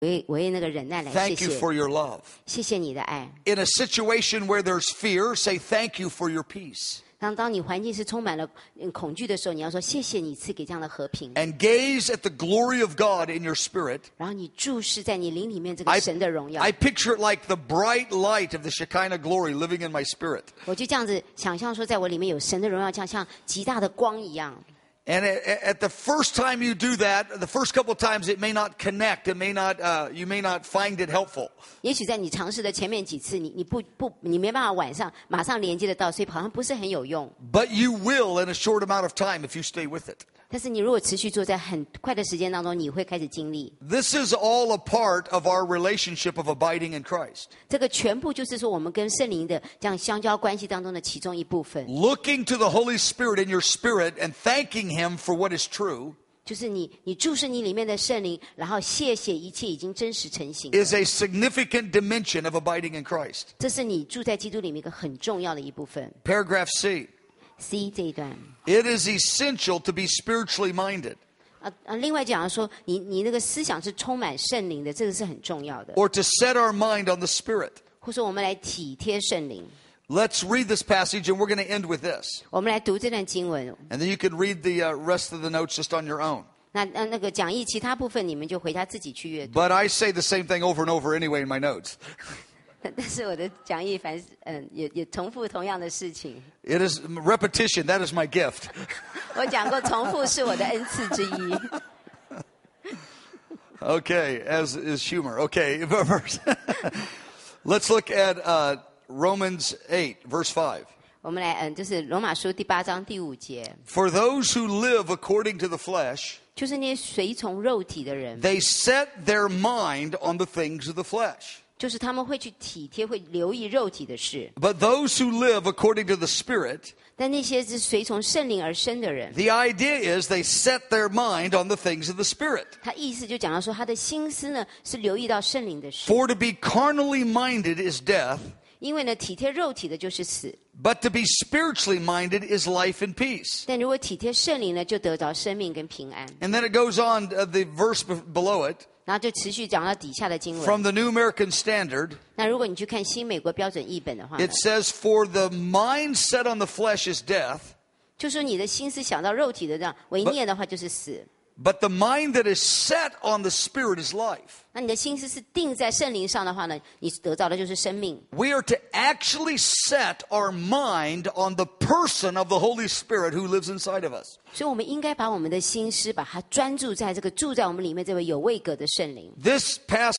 我为那个忍耐来谢 Thank you 谢， for your love. 谢谢你的爱。 In a situation where there's fear, say thank you for your peace. 当你环境是充满了恐惧的时候，你要说谢谢你赐给这样的和平。 And gaze at the glory of God in your spirit. 然后你注视在你灵里面这个神的荣耀。 I picture it like the bright light of the Shekinah glory living in my spirit. 我就这样子想象说，在我里面有神的荣耀，像极大的光一样。 And at the first time you do that, the first couple of times it may not connect, it may not, you may not find it helpful. 也许在你尝试的前面几次，你没办法晚上马上连接得到，所以好像不是很有用。 But you will in a short amount of time if you stay with it. 但是你如果持续做，在很快的时间当中，你会开始经历。 This is all a part of our relationship of abiding in Christ. 这个全部就是说，我们跟圣灵的这样相交关系当中的其中一部分。 Looking to the Holy Spirit in your spirit and thanking Him for what is true 就是你注视你里面的圣灵，然后谢谢一切已经真实成型。 is a significant dimension of abiding in Christ. 这是你住在基督里面一个很重要的一部分。 Paragraph C. C 这一段。 It is essential to be spiritually minded 另外讲说，你那个思想是充满圣灵的，这个是很重要的。 or to set our mind on the Spirit. 或者说我们来体贴圣灵。 Let's read this passage and we're going to end with this. 我们来读这段经文。 And then you can read the rest of the notes just on your own. 那个讲义其他部分你们就回家自己去阅读。 But I say the same thing over and over anyway in my notes. 但是我的讲义也重复同样的事情。 It is repetition. That is my gift. 我讲过，重复是我的恩赐之一。 Okay, as is humor. Okay, let's look at Romans 8, verse 5. 我们来就是罗马书第8章第5节， For those who live according to the flesh, 就是那些随从肉体的人， they set their mind on the things of the flesh. 就是他们会去体贴，会留意肉体的事。 But those who live according to the Spirit, 但那些是随从圣灵而生的人， the idea is they set their mind on the things of the Spirit. 他意思就讲到说，他的心思呢是留意到圣灵的事。 For to be carnally minded is death, 因为呢，体贴肉体的就是死， but to be spiritually minded is life and peace. 但如果体贴圣灵呢，就得着生命跟平安。 And then it goes on, the verse below it, 然后就持续讲到底下的经文。 from the New American Standard, 那如果你去看新美国标准译本的话呢， it says, For the mind set on the flesh is death, 就说你的心思想到肉体的这样为念的话，就是死。 but the mind that is set on the Spirit is life. 那你的心思是定在圣灵上的话呢，你得到的就是生命。 We are to actually set our mind on the person of the Holy Spirit who lives inside of us. 所以我们应该把我们的心思把它专注在这个住在我们里面这位有位格的圣灵。 This passage